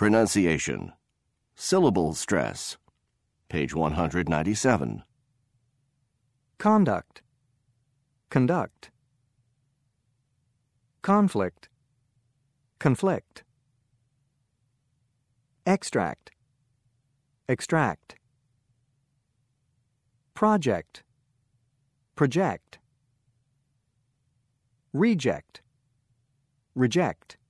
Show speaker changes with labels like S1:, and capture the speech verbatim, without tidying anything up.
S1: Pronunciation. Syllable stress. Page one hundred ninety-seven.
S2: Conduct. Conduct. Conflict. Conflict. Extract. Extract. Project. Project. Reject. Reject.